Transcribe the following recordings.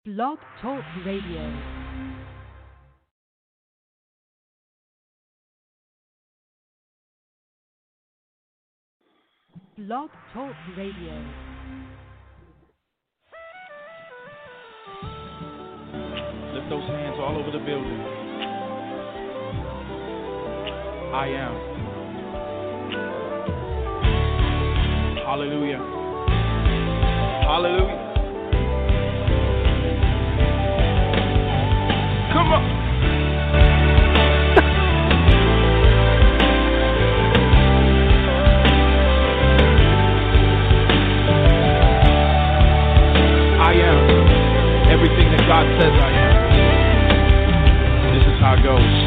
Blog Talk Radio. Blog Talk Radio. Lift those hands all over the building. I am. Hallelujah. Hallelujah. Come on. I am everything that God says I am. This is how it goes.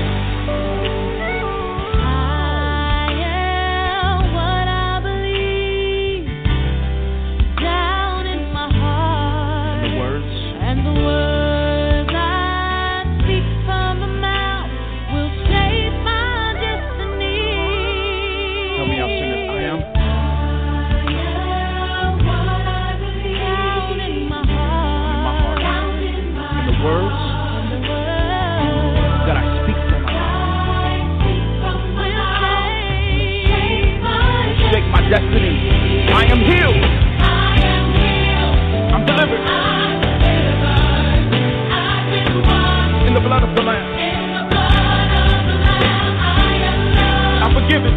Destiny. I am healed. I'm delivered. In the blood of the Lamb. I'm forgiven.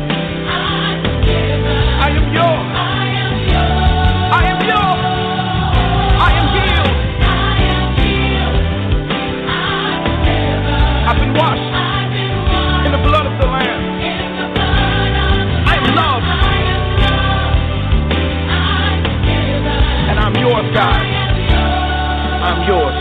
I am yours. I am yours. I am healed. I've been washed in the blood of the Lamb. I am loved. I'm yours, God. I'm yours.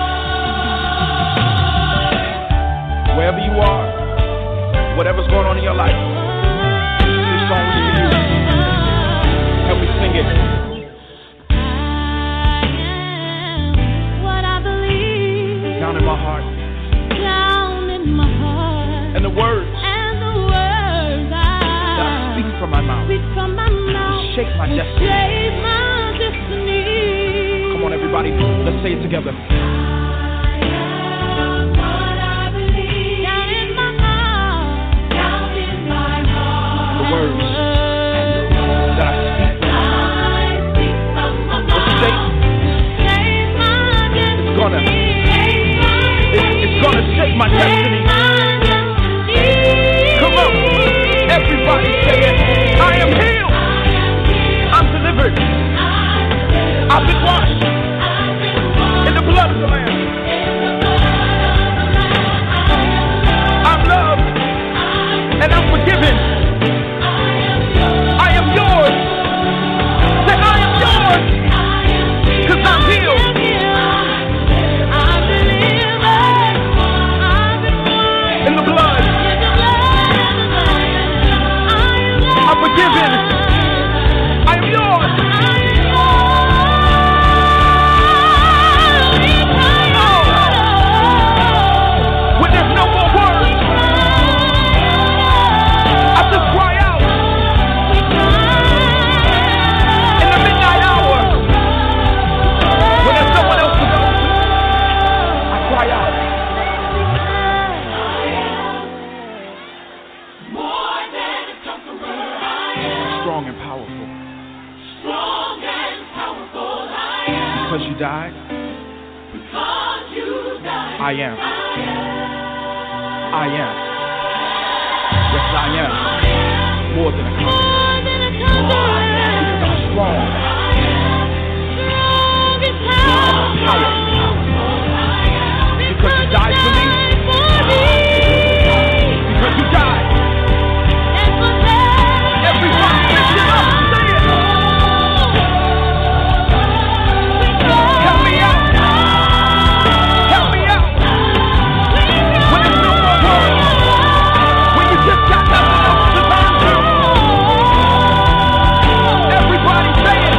Wherever you are, whatever's going on in your life, this song is for you. Help me sing it. What I believe. Down in my heart. Down in my heart. And the words. That I speak from my mouth. Shake my destiny. Come on, everybody, let's say it together. I am what I believe. Down in my heart. Down in my heart. The words that I speak from my mouth. What's the date? It's gonna shake my destiny. Come on, everybody say it. I am healed. I'm delivered. I've been washed in the blood of the Lamb. I'm loved and I'm forgiven. I am yours. Say I am yours. 'Cause I'm healed. In the blood. I'm forgiven. I am yours. Died. I am. I am. Yes, I am. More than a conqueror. Because I'm strong. I'm powerful. Because you died for me. Because you died. Everybody lift it up. Say it. Help me out. Help me out. When there's no more words. When you just got nothing else to turn to. Everybody say it.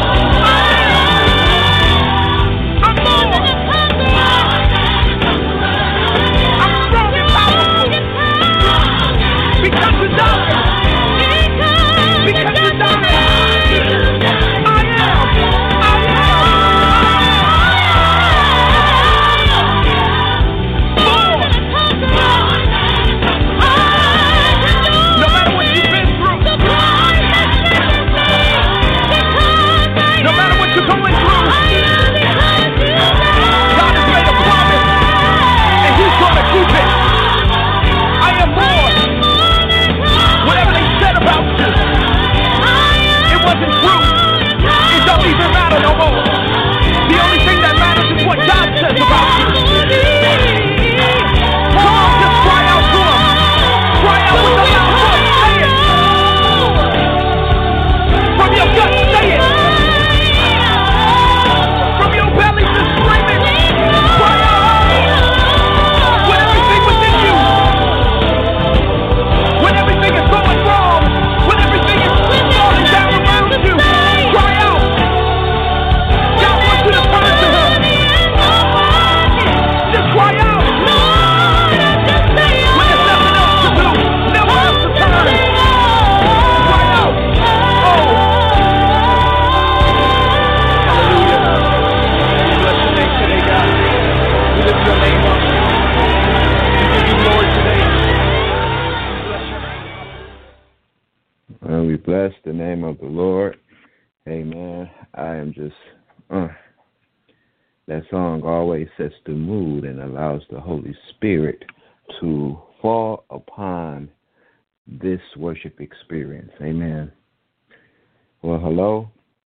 always sets the mood and allows the Holy Spirit to fall upon this worship experience. Amen. Well, hello,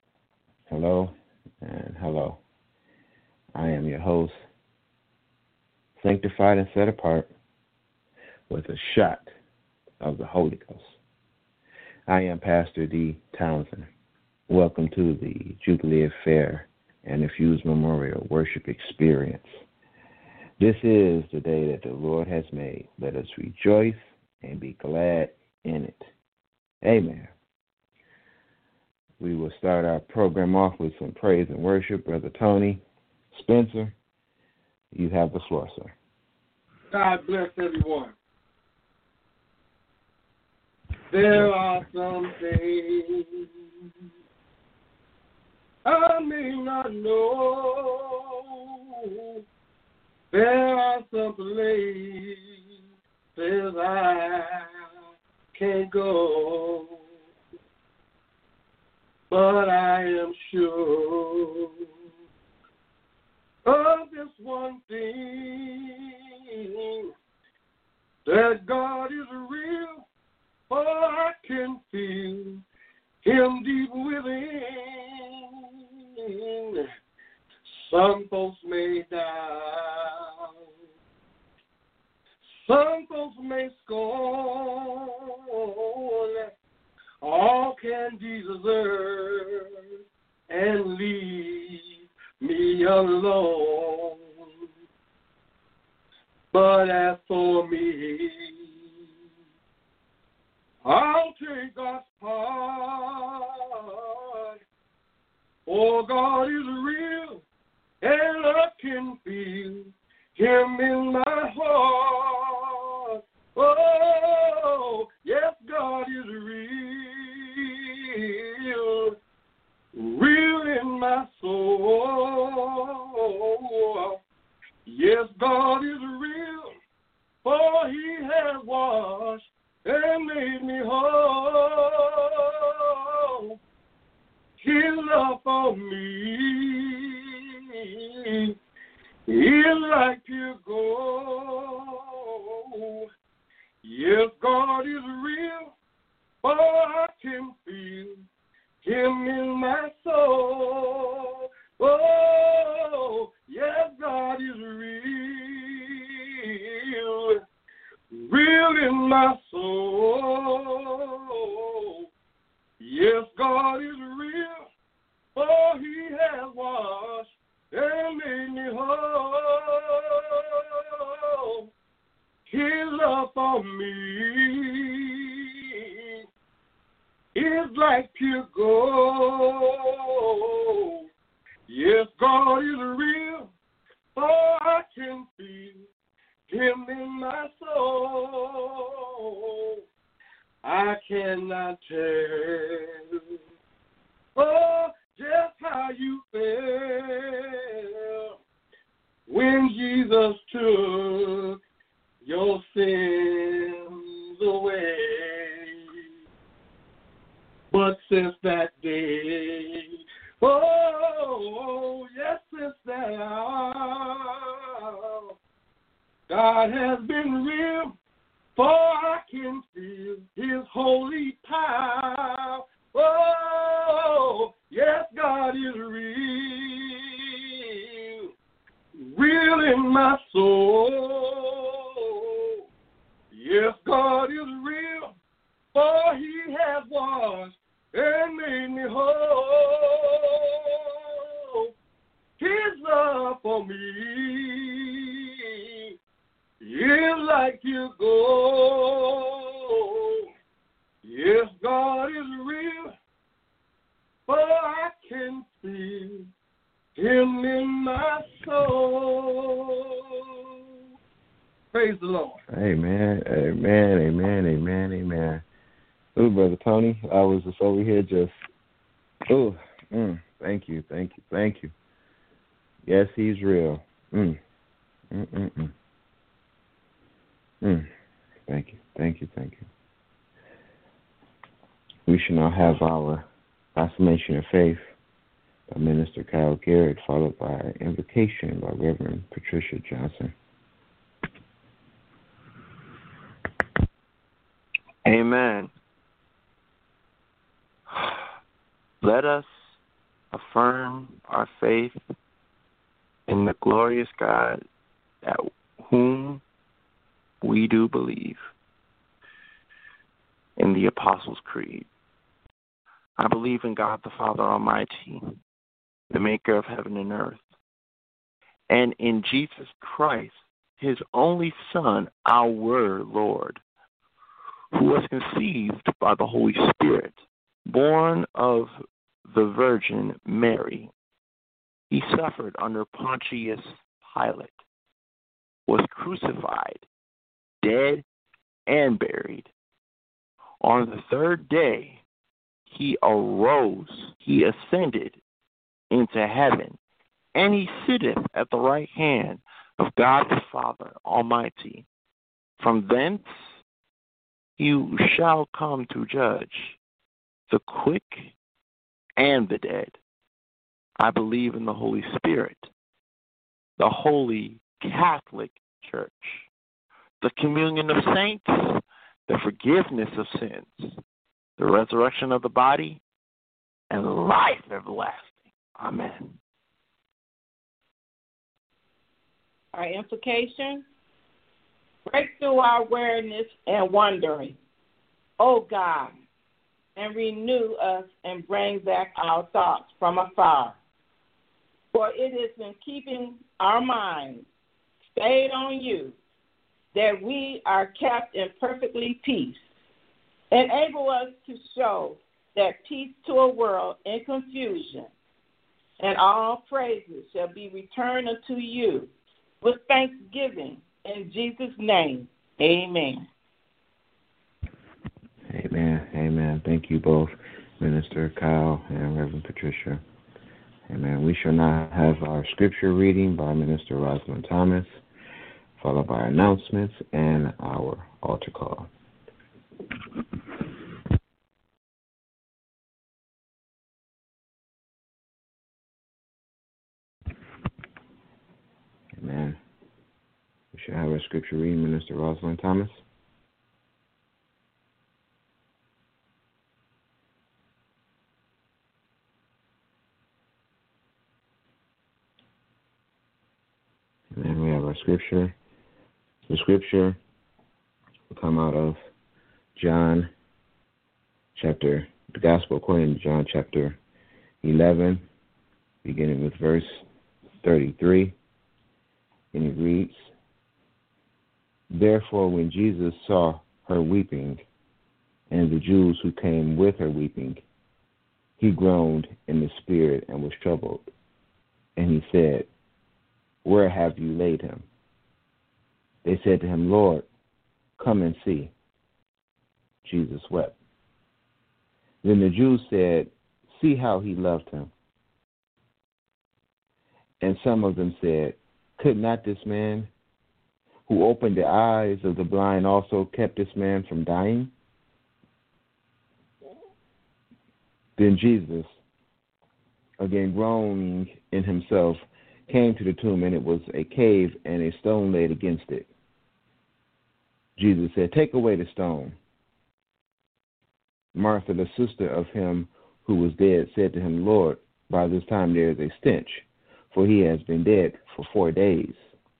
and hello. I am your host, sanctified and set apart with a shot of the Holy Ghost. I am Pastor D. Townsend. Welcome to the Jubilee Affair and the Fuse Memorial Worship Experience. This is the day that the Lord has made. Let us rejoice and be glad in it. Amen. We will start our program off with some praise and worship. Brother Tony Spencer, you have the floor, sir. God bless everyone. There are some things I may not know. There are some places I can't go. But I am sure of this one thing, that God is real, for I can feel Him deep within. Some folks may doubt, some folks may scorn, all can deserve and leave me alone. But as for me, I'll take God's part. For God is real, and I can feel Him in my heart. Oh, yes, God is real, real in my soul. Yes, God is real, for He has washed and made me whole. His love for me is like pure gold. Yes, God is real, for I can feel Him in my soul. Oh, yes, God is real, real in my soul. Yes, God is real, for He has washed and made me whole. His love for me is like pure gold. Yes, God is real, for I can feel Him in my soul. I cannot tell, oh, just how you felt when Jesus took your sins away. But since that day, oh, yes, since that hour, God has been real, for I can feel His holy power. Oh, yes, God is real, real in my soul. Yes, God is real, for He has washed and made me whole. His love for me is like pure gold. Yes, God is real, for I can feel Him in my soul. Praise the Lord. Amen, amen, amen, amen, amen. Ooh, Brother Tony, I was just over here just, thank you. Yes, He's real. Thank you. We should now have our affirmation of faith. by Minister Kyle Garrett, followed by invocation by Reverend Patricia Johnson. Amen. Let us affirm our faith in the glorious God at whom we do believe. In the Apostles' Creed. I believe in God the Father Almighty, the maker of heaven and earth, and in Jesus Christ, his only Son, our Lord, who was conceived by the Holy Spirit, born of the Virgin Mary. He suffered under Pontius Pilate, was crucified, dead, and buried. On the third day, he arose, he ascended into heaven, and he sitteth at the right hand of God the Father Almighty. From thence he shall come to judge the quick and the dead. I believe in the Holy Spirit, the Holy Catholic Church, the communion of saints, the forgiveness of sins, the resurrection of the body, and life everlasting. Amen. Our implication: break through our awareness and wondering, O God, and renew us and bring back our thoughts from afar. For it is in keeping our minds stayed on you that we are kept in perfectly peace. Enable us to show that peace to a world in confusion, and all praises shall be returned unto you with thanksgiving in Jesus' name. Amen. Amen. Amen. Thank you both, Minister Kyle and Reverend Patricia. Amen. We shall now have our scripture reading by Minister Rosalind Thomas, followed by announcements and our altar call. Amen. We shall have our scripture reading, Minister Rosalind Thomas. And we have our scripture. The scripture will come out of the Gospel according to John chapter 11, beginning with verse 33. And it reads, Therefore, when Jesus saw her weeping, and the Jews who came with her weeping, he groaned in the spirit and was troubled. And he said, Where have you laid him? They said to him, Lord, come and see. Jesus wept. Then the Jews said, See how he loved him. And some of them said, Could not this man who opened the eyes of the blind also kept this man from dying? Then Jesus, again groaning in himself, came to the tomb, and it was a cave, and a stone laid against it. Jesus said, Take away the stone. Martha, the sister of him who was dead, said to him, Lord, by this time there is a stench, for he has been dead for 4 days.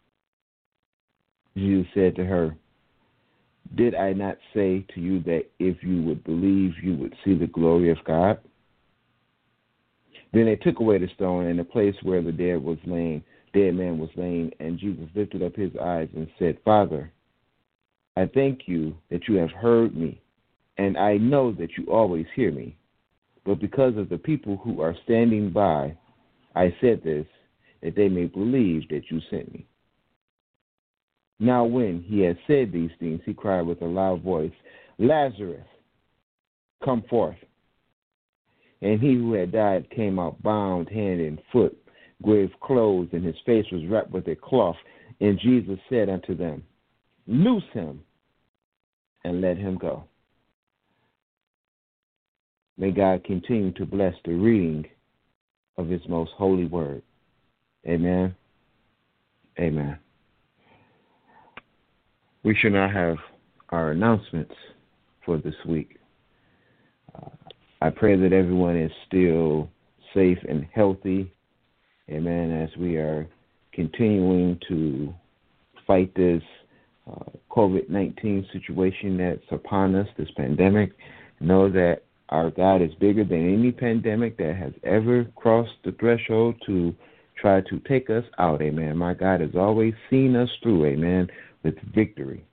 Jesus said to her, Did I not say to you that if you would believe, you would see the glory of God? Then they took away the stone, and the place where the dead man was laying, and Jesus lifted up his eyes and said, Father, I thank you that you have heard me, and I know that you always hear me. But because of the people who are standing by, I said this, that they may believe that you sent me. Now when he had said these things, he cried with a loud voice, Lazarus, come forth. And he who had died came out bound hand and foot, with clothes, and his face was wrapped with a cloth. And Jesus said unto them, Loose him and let him go. May God continue to bless the reading of his most holy word. Amen. Amen. We should now have our announcements for this week. I pray that everyone is still safe and healthy. Amen. As we are continuing to fight this COVID-19 situation that's upon us, this pandemic, know that our God is bigger than any pandemic that has ever crossed the threshold to try to take us out. Amen. My God has always seen us through, amen, with victory.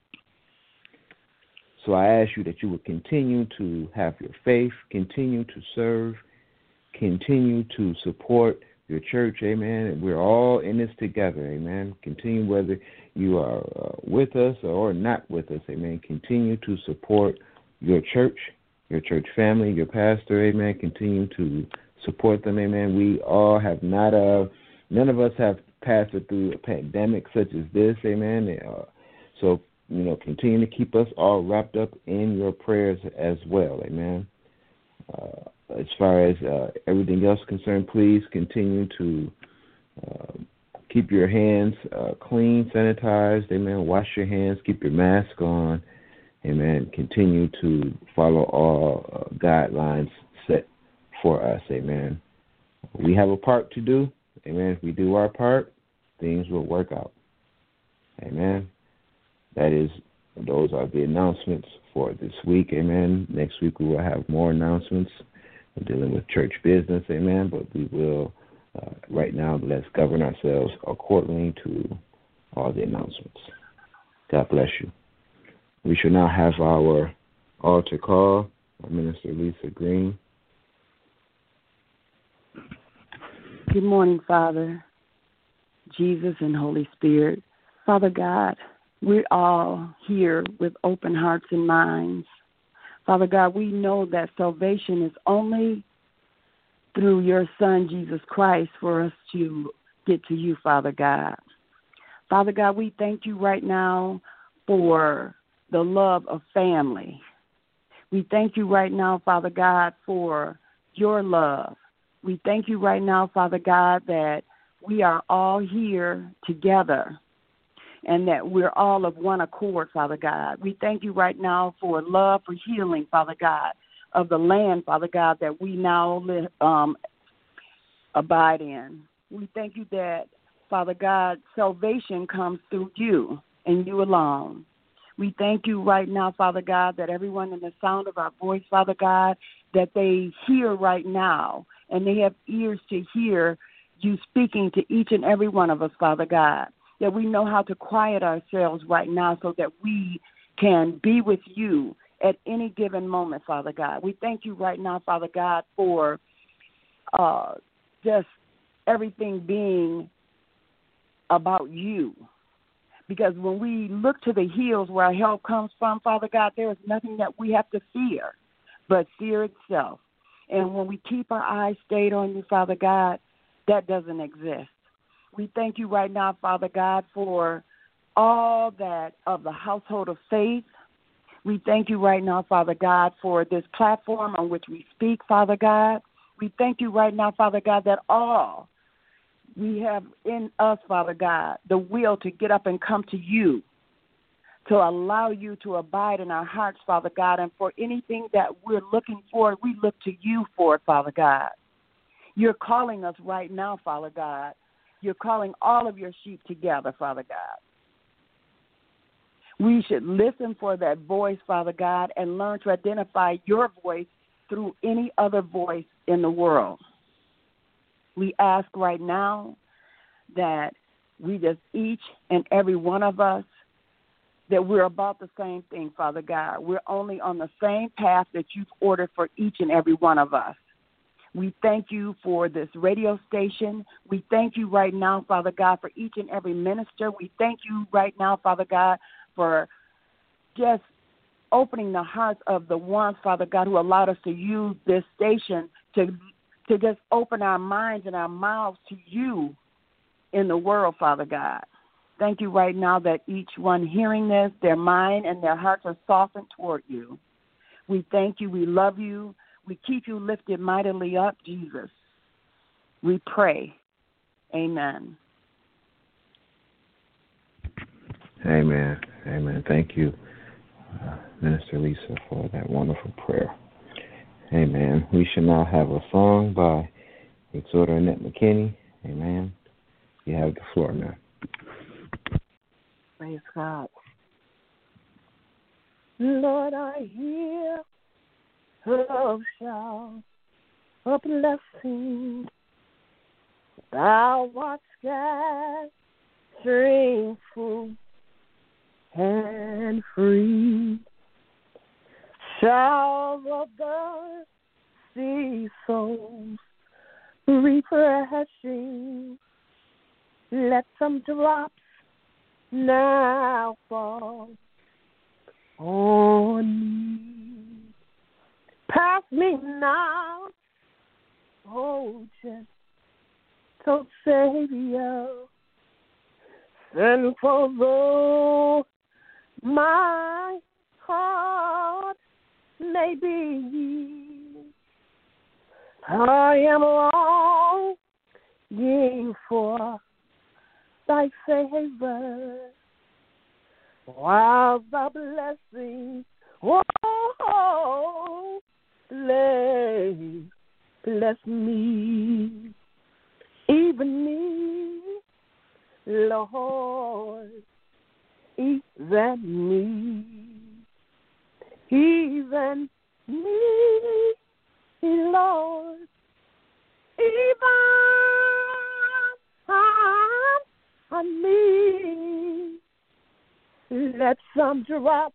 So I ask you that you would continue to have your faith, continue to serve, continue to support your church, amen. And we're all in this together, amen. Continue whether you are with us or not with us, amen. Continue to support your church family, your pastor, amen. Continue to support them, amen. We all have not, none of us have passed through a pandemic such as this, amen. So, continue to keep us all wrapped up in your prayers as well, amen. As far as everything else concerned, please continue to keep your hands clean, sanitized, amen. Wash your hands, keep your mask on, amen. Continue to follow all guidelines set for us, amen. We have a part to do, amen. If we do our part, things will work out, amen. Those are the announcements for this week, amen. Next week we will have more announcements dealing with church business, amen. But we will, right now, let's govern ourselves accordingly to all the announcements. God bless you. We shall now have our altar call by Minister Lisa Green. Good morning, Father, Jesus, and Holy Spirit. Father God, we're all here with open hearts and minds. Father God, we know that salvation is only through your Son, Jesus Christ, for us to get to you, Father God. Father God, we thank you right now for the love of family. We thank you right now, Father God, for your love. We thank you right now, Father God, that we are all here together and that we're all of one accord, Father God. We thank you right now for love, for healing, Father God, of the land, Father God, that we now abide in. We thank you that, Father God, salvation comes through you and you alone. We thank you right now, Father God, that everyone in the sound of our voice, Father God, that they hear right now and they have ears to hear you speaking to each and every one of us, Father God, that we know how to quiet ourselves right now so that we can be with you at any given moment, Father God. We thank you right now, Father God, for just everything being about you. Because when we look to the hills where our help comes from, Father God, there is nothing that we have to fear but fear itself. And when we keep our eyes stayed on you, Father God, that doesn't exist. We thank you right now, Father God, for all that of the household of faith. We thank you right now, Father God, for this platform on which we speak, Father God. We thank you right now, Father God, that all we have in us, Father God, the will to get up and come to you, to allow you to abide in our hearts, Father God, and for anything that we're looking for, we look to you for it, Father God. You're calling us right now, Father God. You're calling all of your sheep together, Father God. We should listen for that voice, Father God, and learn to identify your voice through any other voice in the world. We ask right now that we just, each and every one of us, that we're about the same thing, Father God. We're only on the same path that you've ordered for each and every one of us. We thank you for this radio station. We thank you right now, Father God, for each and every minister. We thank you right now, Father God, for just opening the hearts of the ones, Father God, who allowed us to use this station to just open our minds and our mouths to you in the world, Father God. Thank you right now that each one hearing this, their mind and their hearts are softened toward you. We thank you. We love you. We keep you lifted mightily up, Jesus. we pray. Amen. Amen. Amen. Thank you, Minister Lisa, for that wonderful prayer. Amen. We shall now have a song by Exhorter Annette McKinney. Amen. You have the floor now. Praise God. Lord, I hear love shout a blessing. Thou art scattering full and free. Shall the thirsty souls refreshing, let some drops now fall on me. Pass me now, oh gentle Savior, send for though my heart may be. I am longing for thy favor, while the blessing, bless me, even me, Lord, even me, even me, Lord, even on me. Let some drops,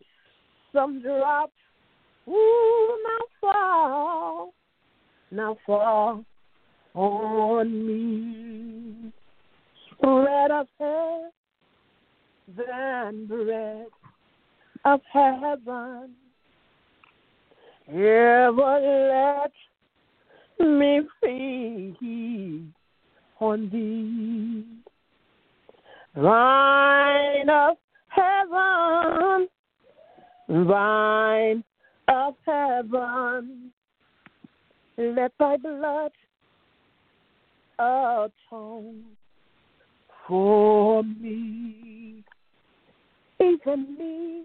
now fall on me. Bread of heaven, bread of heaven, ever let me feed on thee. Vine of heaven, vine of heaven, let thy blood atone for me, even me,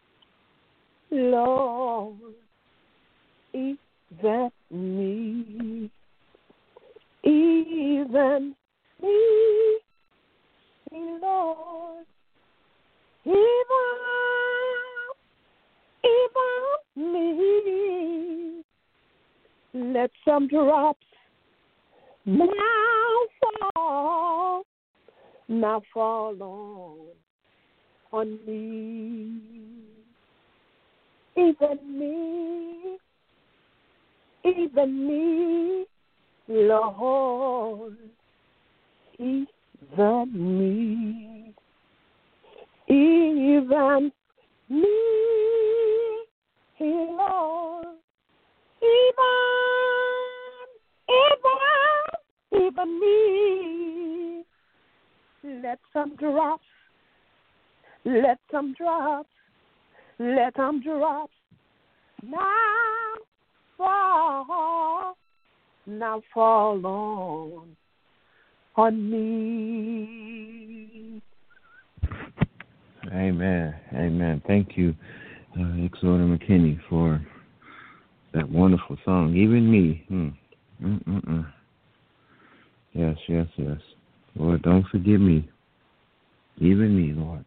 Lord, even me, even me, Lord, even me. Let some drops now fall on me, even me, Lord, even me, even me, Lord, even me. Let some drops now fall on me. Amen. Amen. Thank you, Exhorter McKinney, for that wonderful song. Even me. Yes. Lord, don't forget me. Even me, Lord.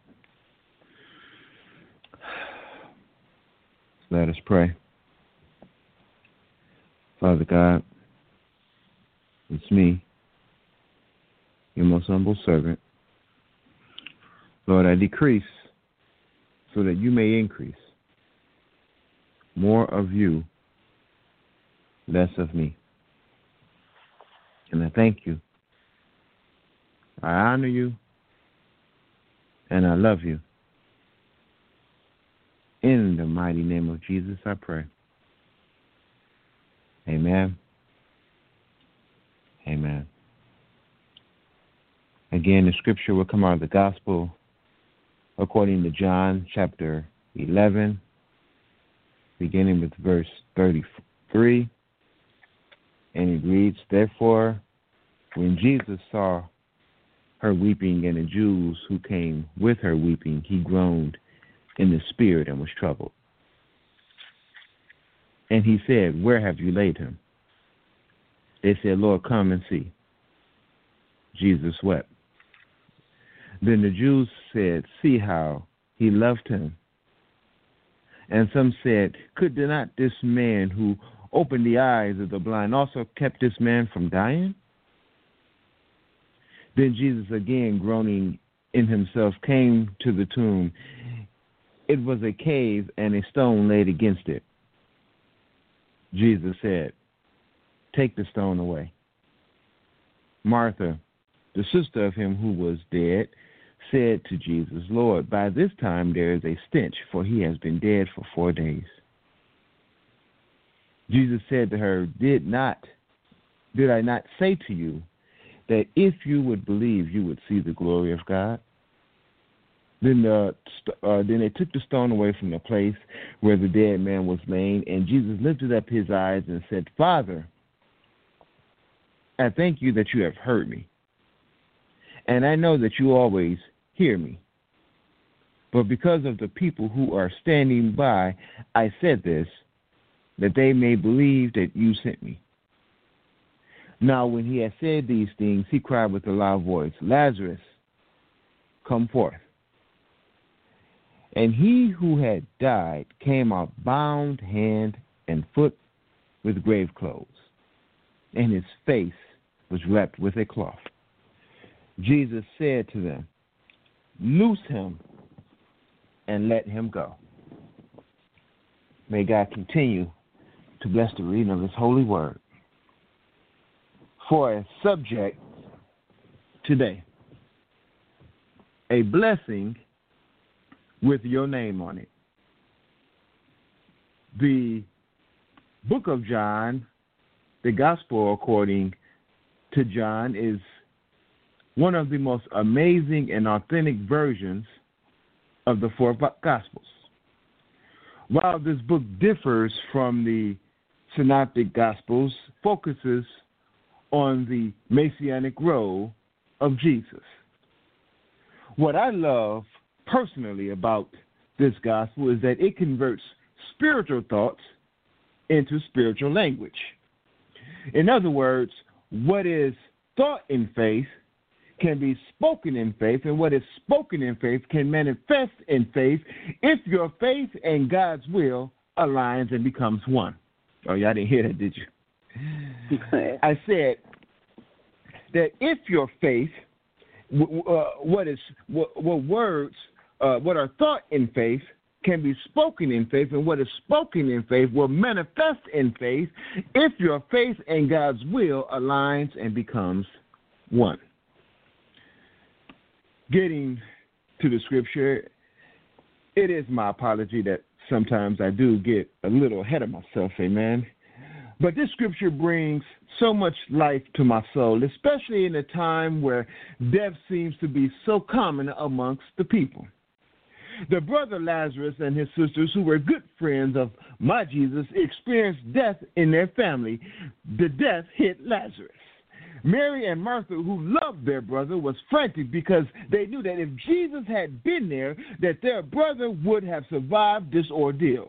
Let us pray. Father God, it's me, your most humble servant. Lord, I decrease so that you may increase. More of you, less of me. And I thank you. I honor you. And I love you. In the mighty name of Jesus, I pray. Amen. Amen. Again, the scripture will come out of the gospel according to John chapter 11, beginning with verse 33. And it reads, Therefore When Jesus saw her weeping and the Jews who came with her weeping, he groaned in the spirit and was troubled. And he said, "Where have you laid him?" They said, "Lord, come and see." Jesus wept. Then the Jews said, "See how he loved him." And some said, "Could not this man who opened the eyes of the blind also kept this man from dying?" Then Jesus, again groaning in himself, came to the tomb. It was a cave, and a stone laid against it. Jesus said, "Take the stone away." Martha, the sister of him who was dead, said to Jesus, "Lord, by this time there is a stench, for he has been dead for 4 days." Jesus said to her, Did I not say to you that if you would believe, you would see the glory of God? Then they took the stone away from the place where the dead man was laying, and Jesus lifted up his eyes and said, "Father, I thank you that you have heard me, and I know that you always hear me. But because of the people who are standing by, I said this, that they may believe that you sent me." Now when he had said these things, he cried with a loud voice, "Lazarus, come forth." And he who had died came out bound hand and foot with grave clothes, and his face was wrapped with a cloth. Jesus said to them, "Loose him and let him go." May God continue to bless the reading of his holy word. For a subject today, a blessing with your name on it. The book of John, the gospel according to John, is one of the most amazing and authentic versions of the four gospels. While this book differs from the synoptic gospels, focuses on the messianic role of Jesus. What I love personally about this gospel is that it converts spiritual thoughts into spiritual language. In other words, what is thought in faith can be spoken in faith, and what is spoken in faith can manifest in faith if your faith and God's will aligns and becomes one. Oh, y'all didn't hear that, did you? I said that if your faith, what are thought in faith can be spoken in faith, and what is spoken in faith will manifest in faith if your faith and God's will aligns and becomes one. Getting to the scripture, it is my apology that sometimes I do get a little ahead of myself, amen. But this scripture brings so much life to my soul, especially in a time where death seems to be so common amongst the people. The brother Lazarus and his sisters, who were good friends of my Jesus, experienced death in their family. The death hit Lazarus. Mary and Martha, who loved their brother, was frantic because they knew that if Jesus had been there, that their brother would have survived this ordeal.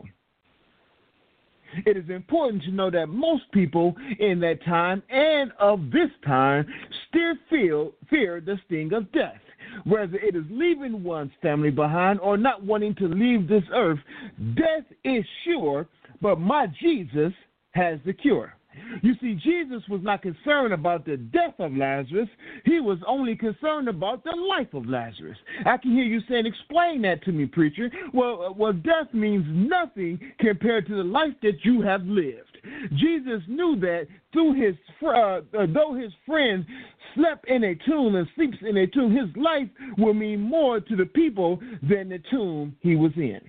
It is important to know that most people in that time and of this time still fear the sting of death. Whether it is leaving one's family behind or not wanting to leave this earth, death is sure, but my Jesus has the cure. You see, Jesus was not concerned about the death of Lazarus. He was only concerned about the life of Lazarus. I can hear you saying, "Explain that to me, preacher." Well, death means nothing compared to the life that you have lived. Jesus knew that though his friend slept in a tomb and sleeps in a tomb, his life will mean more to the people than the tomb he was in.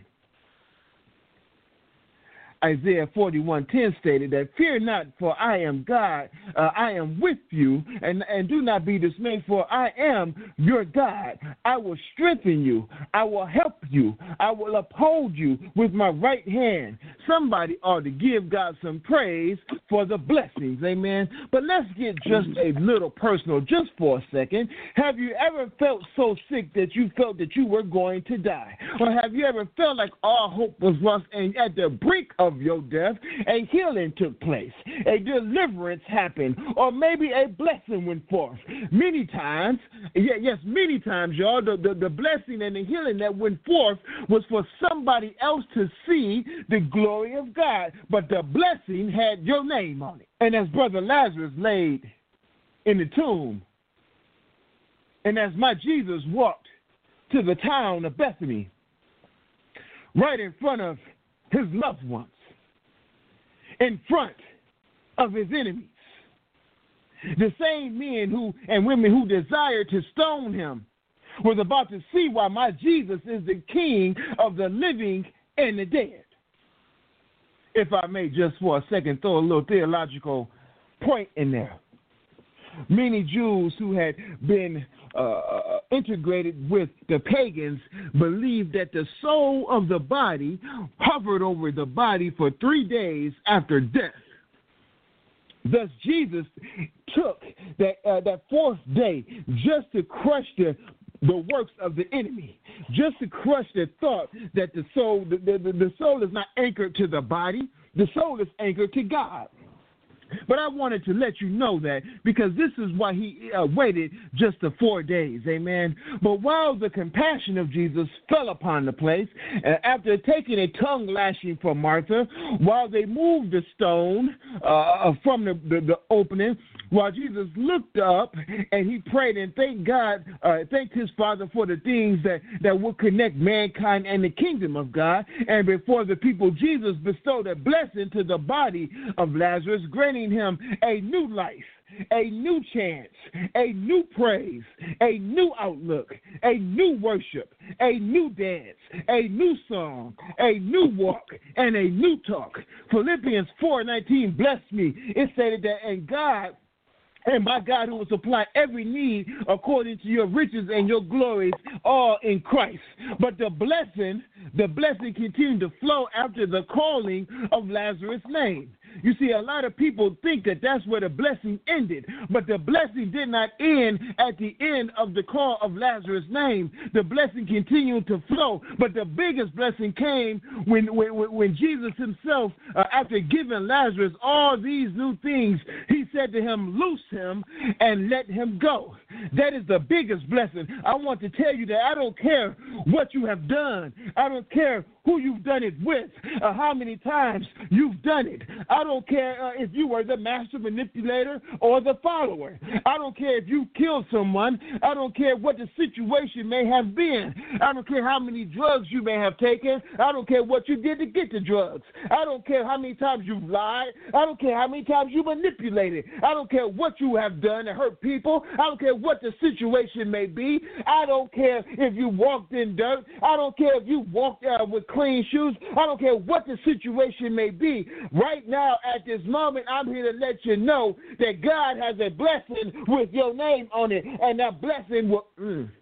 Isaiah 41:10 stated that, "Fear not, for I am God. I am with you, and do not be dismayed, for I am your God. I will strengthen you. I will help you. I will uphold you with my right hand. Somebody ought to give God some praise for the blessings, amen. But let's get just a little personal just for a second. Have you ever felt so sick that you felt that you were going to die? Or have you ever felt like all hope was lost and at the brink of your death, a healing took place, a deliverance happened, or maybe a blessing went forth? Many times, many times, y'all, the blessing and the healing that went forth was for somebody else to see the glory of God, but the blessing had your name on it. And as Brother Lazarus laid in the tomb, and as my Jesus walked to the town of Bethany, right in front of his loved ones, in front of his enemies, the same men who and women who desired to stone him was about to see why my Jesus is the King of the living and the dead. If I may just for a second throw a little theological point in there. Many Jews who had been integrated with the pagans believed that the soul of the body hovered over the body for 3 days after death. Thus, Jesus took that fourth day just to crush the works of the enemy, just to crush the thought that the soul is not anchored to the body, the soul is anchored to God. But I wanted to let you know that because this is why he waited just the 4 days, amen. But while the compassion of Jesus fell upon the place, after taking a tongue lashing from Martha, while they moved the stone from the opening, while Jesus looked up and he prayed and thanked his Father for the things that would connect mankind and the kingdom of God, and before the people, Jesus bestowed a blessing to the body of Lazarus, granting him a new life, a new chance, a new praise, a new outlook, a new worship, a new dance, a new song, a new walk, and a new talk. Philippians 4:19 blessed me. It stated that, and my God who will supply every need according to your riches and your glories, all in Christ. But the blessing continued to flow after the calling of Lazarus' name. You see, a lot of people think that that's where the blessing ended, but the blessing did not end at the end of the call of Lazarus' name. The blessing continued to flow, but the biggest blessing came when Jesus himself, after giving Lazarus all these new things, he said to him, loose him and let him go. That is the biggest blessing. I want to tell you that I don't care what you have done. I don't care who you've done it with, how many times you've done it. I don't care if you were the master manipulator or the follower. I don't care if you killed someone. I don't care what the situation may have been. I don't care how many drugs you may have taken. I don't care what you did to get the drugs. I don't care how many times you've lied. I don't care how many times you manipulated. I don't care what you have done to hurt people. I don't care what the situation may be. I don't care if you walked in dirt. I don't care if you walked with clean shoes. I don't care what the situation may be. Right now, at this moment, I'm here to let you know that God has a blessing with your name on it, and that blessing will...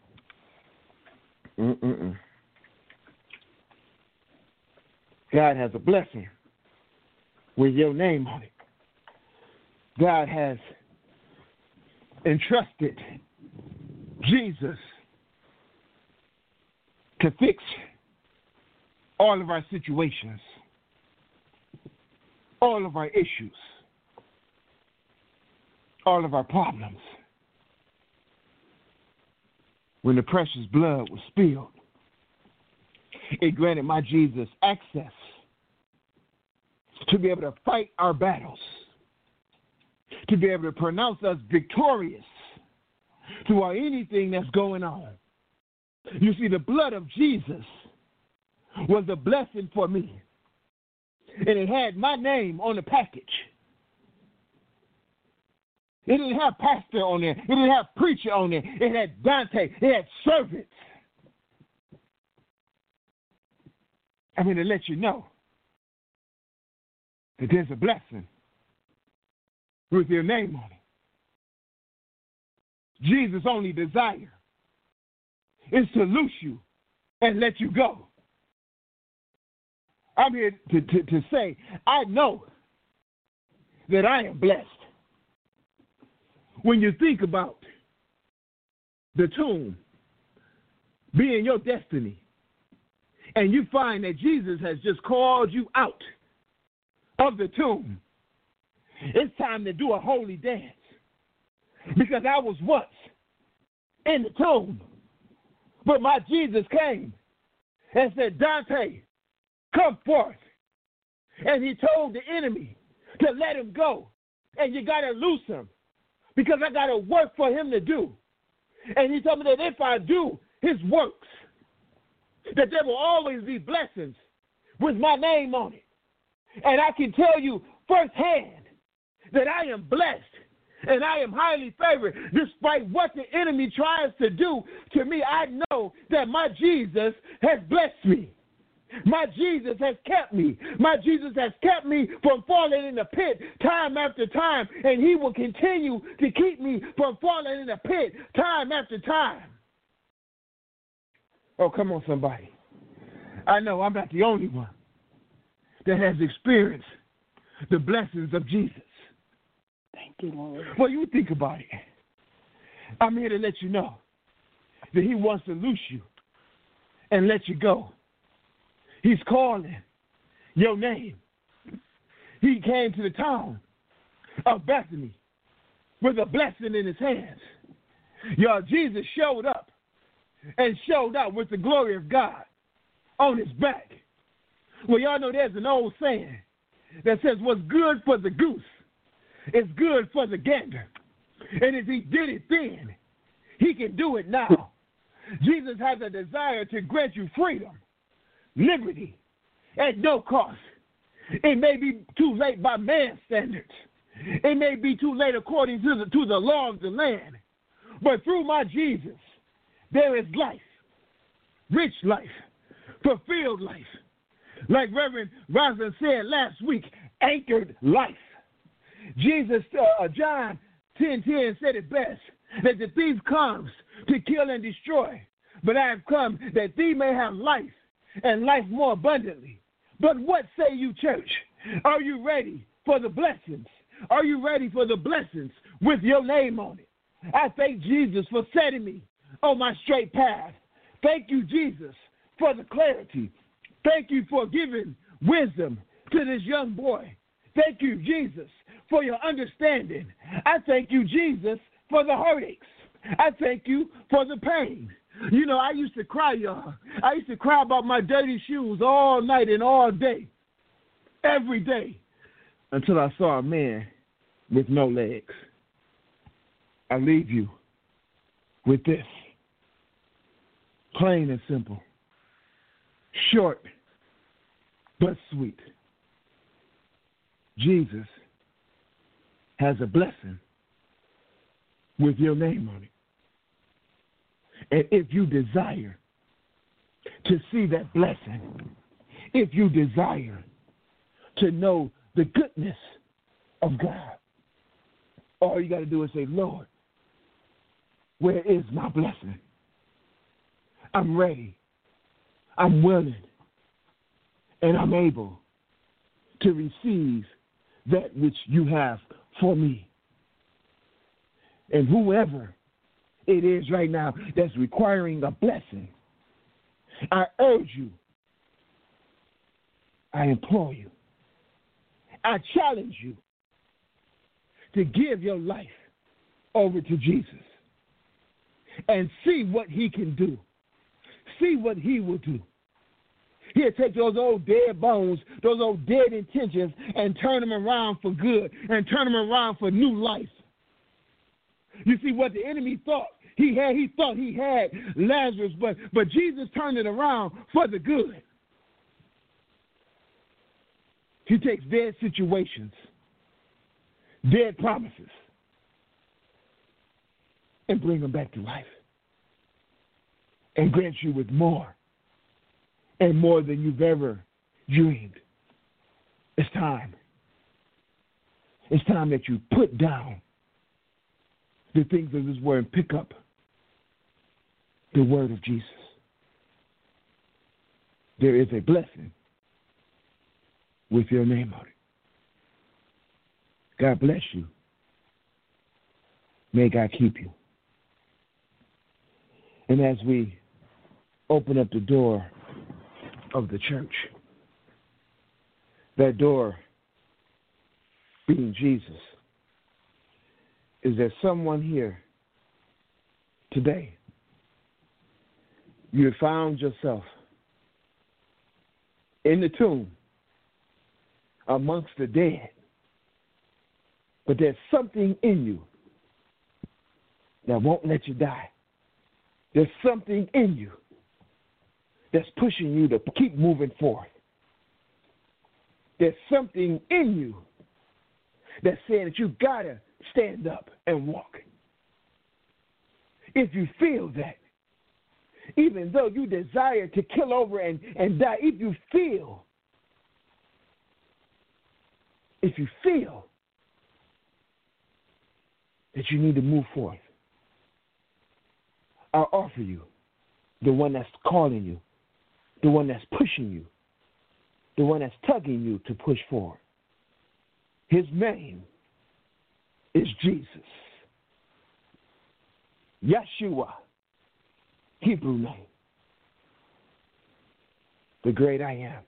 God has a blessing with your name on it. God has entrusted Jesus to fix all of our situations, all of our issues, all of our problems. When the precious blood was spilled, it granted my Jesus access to be able to fight our battles, to be able to pronounce us victorious throughout anything that's going on. You see, the blood of Jesus was a blessing for me. And it had my name on the package. It didn't have pastor on there. It didn't have preacher on there. It had Dante. It had servants. I'm going to let you know that there's a blessing with your name on it. Jesus' only desire is to loose you and let you go. I'm here to say I know that I am blessed. When you think about the tomb being your destiny, and you find that Jesus has just called you out of the tomb, it's time to do a holy dance. Because I was once in the tomb, but my Jesus came and said, Dante, come forth. And he told the enemy to let him go. And you got to loose him because I got to work for him to do. And he told me that if I do his works, that there will always be blessings with my name on it. And I can tell you firsthand that I am blessed and I am highly favored. Despite what the enemy tries to do to me, I know that my Jesus has blessed me. My Jesus has kept me. My Jesus has kept me from falling in the pit time after time, and he will continue to keep me from falling in the pit time after time. Oh, come on, somebody. I know I'm not the only one that has experienced the blessings of Jesus. Thank you, Lord. Well, you think about it. I'm here to let you know that he wants to loose you and let you go. He's calling your name. He came to the town of Bethany with a blessing in his hands. Y'all, Jesus showed up and showed out with the glory of God on his back. Well, y'all know there's an old saying that says what's good for the goose is good for the gander. And if he did it then, he can do it now. Jesus has a desire to grant you freedom, liberty, at no cost. It may be too late by man's standards. It may be too late according to the law of the land. But through my Jesus, there is life, rich life, fulfilled life. Like Reverend Roslyn said last week, anchored life. Jesus, John 10:10 said it best, that the thief comes to kill and destroy, but I have come that thee may have life, and life more abundantly. But what say you, church? Are you ready for the blessings? Are you ready for the blessings with your name on it? I thank Jesus for setting me on my straight path. Thank you, Jesus, for the clarity. Thank you for giving wisdom to this young boy. Thank you, Jesus, for your understanding. I thank you, Jesus, for the heartaches. I thank you for the pain. You know, I used to cry, y'all. I used to cry about my dirty shoes all night and all day, every day, until I saw a man with no legs. I leave you with this, plain and simple, short but sweet. Jesus has a blessing with your name on it. And if you desire to see that blessing, if you desire to know the goodness of God, all you got to do is say, Lord, where is my blessing? I'm ready. I'm willing. And I'm able to receive that which you have for me. And whoever it is right now that's requiring a blessing, I urge you, I implore you, I challenge you to give your life over to Jesus and see what he can do. See what he will do. He'll take those old dead bones, those old dead intentions, and turn them around for good and turn them around for new life. You see what the enemy thought he thought he had Lazarus, but Jesus turned it around for the good. He takes dead situations, dead promises, and bring them back to life and grant you with more and more than you've ever dreamed. It's time. It's time that you put down the things of this world and pick up the word of Jesus. there is a blessing with your name on it. God bless you. May God keep you. And as we open up the door of the church, that door being Jesus, is there someone here today? You have found yourself in the tomb amongst the dead, but there's something in you that won't let you die. There's something in you that's pushing you to keep moving forward. There's something in you that's saying that you got to stand up and walk. If you feel that, even though you desire to kill over and die, if you feel that you need to move forth, I'll offer you the one that's calling you, the one that's pushing you, the one that's tugging you to push forward. His name is Jesus. Yeshua, Hebrew name. The great I am.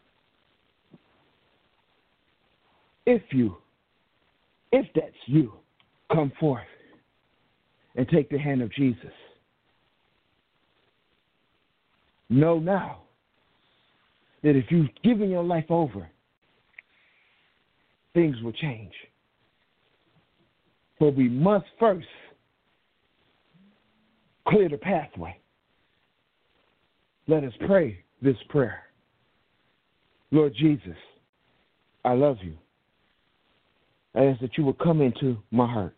If that's you, come forth and take the hand of Jesus. Know now that if you've given your life over, things will change. But we must first clear the pathway. Let us pray this prayer. Lord Jesus, I love you. I ask that you will come into my heart.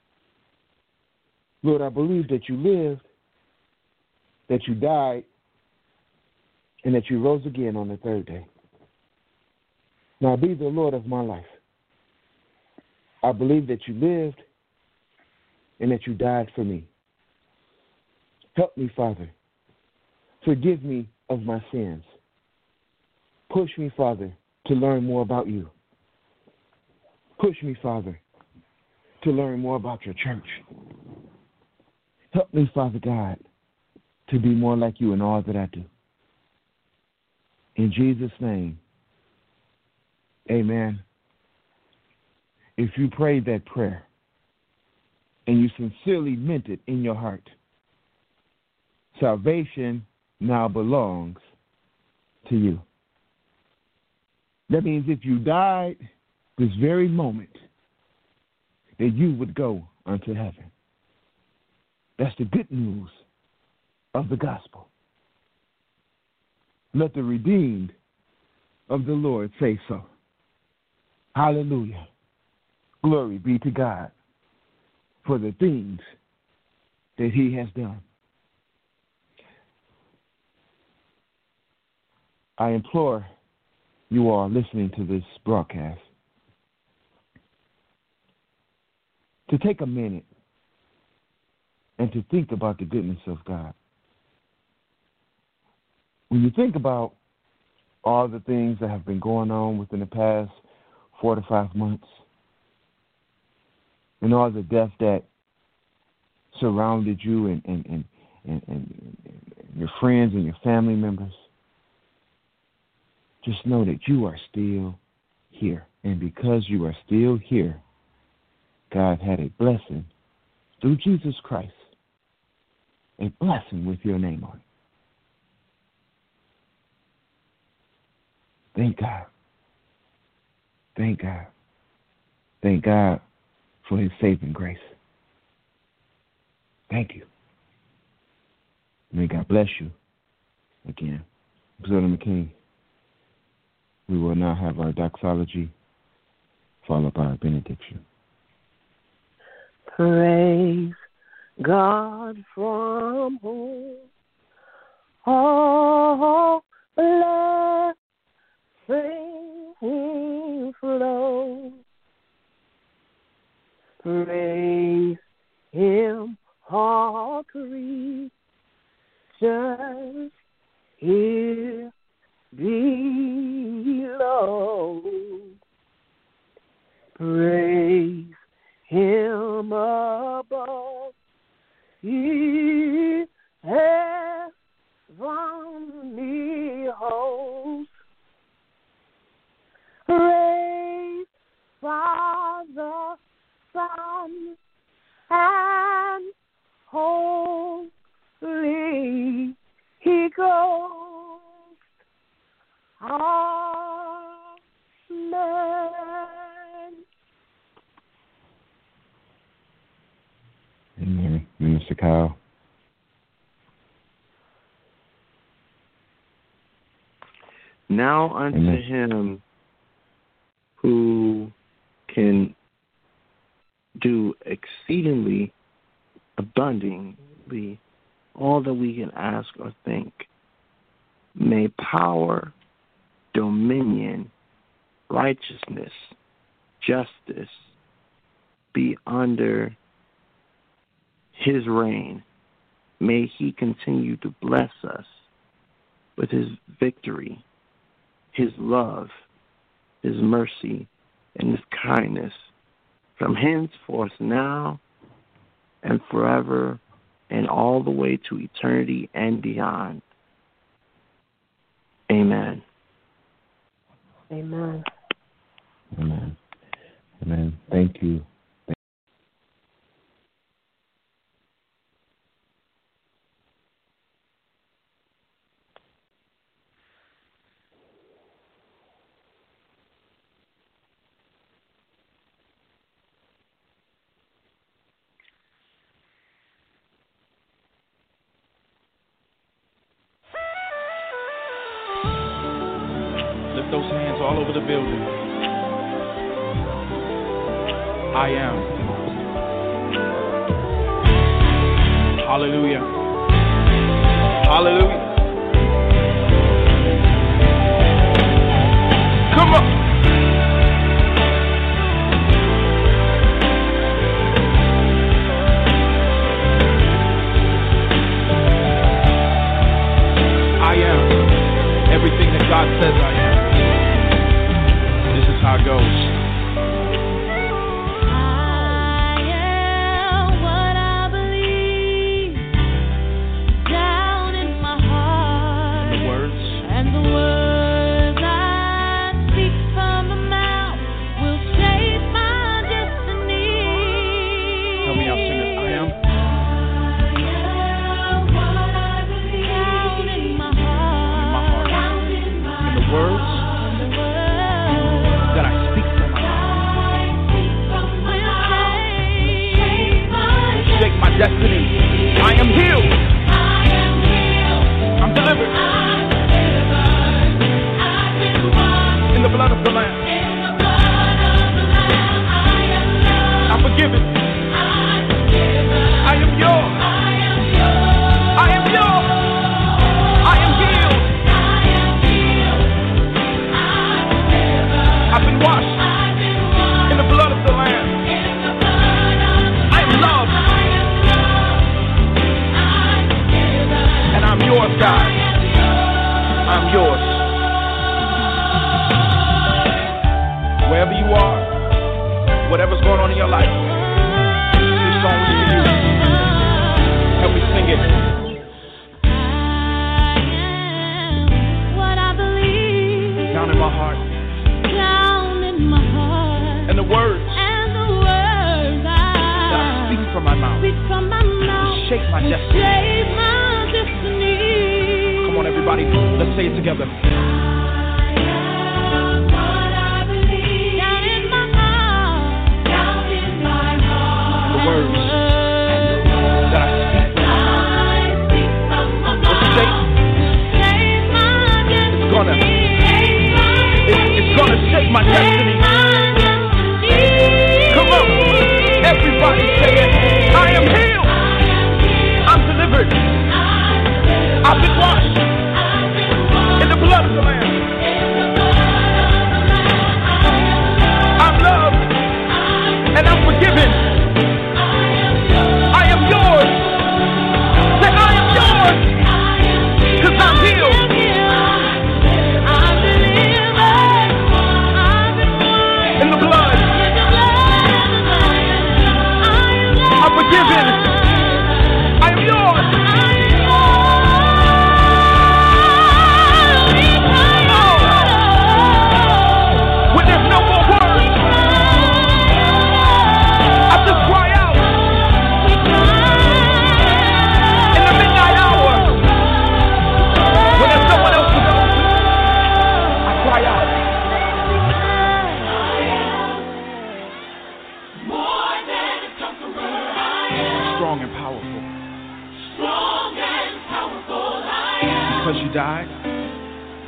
Lord, I believe that you lived, that you died, and that you rose again on the third day. Now be the Lord of my life. I believe that you lived and that you died for me. Help me, Father. Forgive me of my sins. Push me, Father, to learn more about you. Push me, Father, to learn more about your church. Help me, Father God, to be more like you in all that I do. In Jesus' name, amen. If you prayed that prayer and you sincerely meant it in your heart, salvation now belongs to you. That means if you died this very moment, that you would go unto heaven. That's the good news of the gospel. Let the redeemed of the Lord say so. Hallelujah. Glory be to God for the things that he has done. I implore you all listening to this broadcast to take a minute and to think about the goodness of God. When you think about all the things that have been going on within the past 4 to 5 months, and all the death that surrounded you and your friends and your family members, just know that you are still here. And because you are still here, God had a blessing through Jesus Christ, a blessing with your name on it. Thank God. Thank God. Thank God for his saving grace. Thank you. May God bless you. Again, Brother McKinney, we will now have our doxology followed by our benediction. Praise God from whom all blessings flow. Praise him, all creatures here below. Praise him above. He heavenly hosts. Praise Father, Son, and Holy Ghost. Amen. Amen. Minister Kyle. Now unto Amen. him who can do exceedingly abundantly all that we can ask or think, may power, dominion, righteousness, justice be under his reign. May he continue to bless us with his victory, his love, his mercy, and his kindness from henceforth now and forever and all the way to eternity and beyond. Amen. Amen. Amen. Amen. Thank you. Lift those hands all over the building. I am. Hallelujah. Hallelujah. Come on. I am everything that God says I am. This is how it goes. Destiny. I am healed. I'm delivered. In the blood of the Lamb. I'm forgiven. I am yours. I am yours. I am healed. I've been washed in the blood of the Lamb. I am loved. I'm yours, God. I'm yours. Wherever you are, whatever's going on in your life, this song is for you. Help me sing it. What I believe. Down in my heart. Down in my heart. And the words. That I speak from my mouth. Shake my destiny. Come on, everybody, let's say it together. I am what I believe. Down in my heart. Down in my heart. The words that I speak from my mouth. Shake my destiny. It's gonna shake my destiny. Come on, everybody say it. I am healed. I'm delivered. I've been washed in the blood of the Lamb.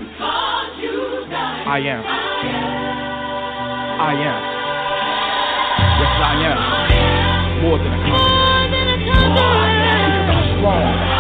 I am. I am. Yes, I am. More than a conqueror. Because I'm strong.